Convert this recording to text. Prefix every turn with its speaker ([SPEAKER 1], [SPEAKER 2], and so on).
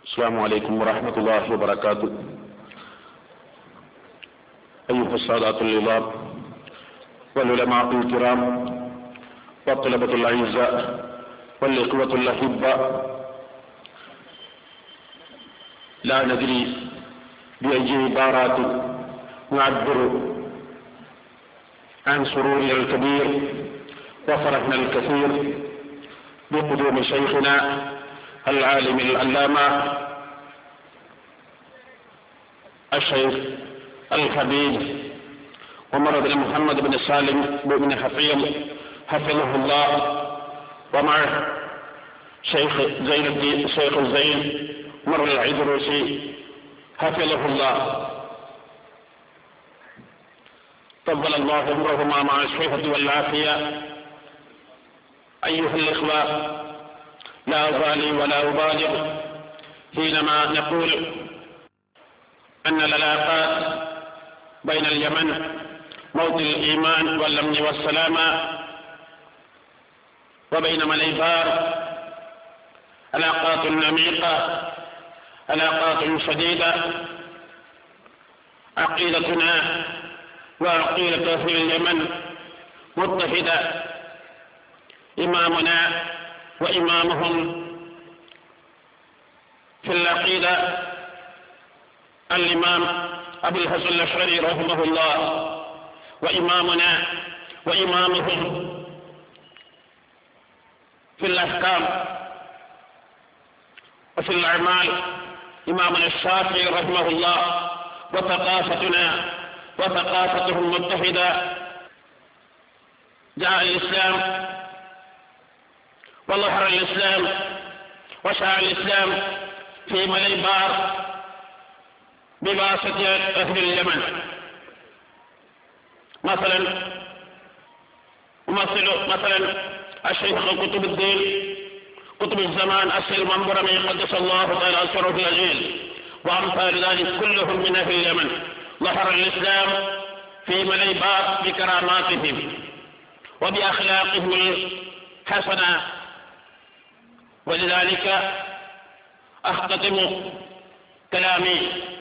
[SPEAKER 1] السلام عليكم ورحمة الله وبركاته. أيها السادة النظام والعلماء الكرام والطلبة الأعزاء والإخوة الأحباء، لا ندري بأي عبارات نعبر عن سرورنا الكبير وفرحنا الكثير بقدوم شيخنا العالم العلامة الشيخ الحبيب عمر بن محمد بن سالم بن حفيظ حفظه الله، ومعه شيخ زين عمر العيدروسي حفظه الله، طول الله عمرهما مع الصحة والعافية. أيها الإخوة، لا أبالي ولا أبالغ حينما نقول أن العلاقات بين اليمن موطن الإيمان والأمن والسلامة وبين مليبار علاقات عميقة، علاقات شديدة. عقيدتنا وعقيدة أهل اليمن متحدة، إمامنا وإمامهم في العقيدة الإمام أبو الحسن الأشعري رحمه الله، وإمامنا وإمامهم في الأحكام وفي الأعمال إمامنا الشافعي رحمه الله. وثقافتنا وثقافتهم متحدة. جاء الإسلام وظهر الإسلام وشاع الإسلام في مليبار بواسطة أهل اليمن. مثلا الشيخ قطب الدين قطب الزمان السيد المنبرمي قدس الله تعالى سره الأجيل وأمثال ذلك كلهم من أهل اليمن. ظهر الإسلام في مليبار بكراماتهم وبأخلاقهم الحسنة. ولذلك أختتم كلامي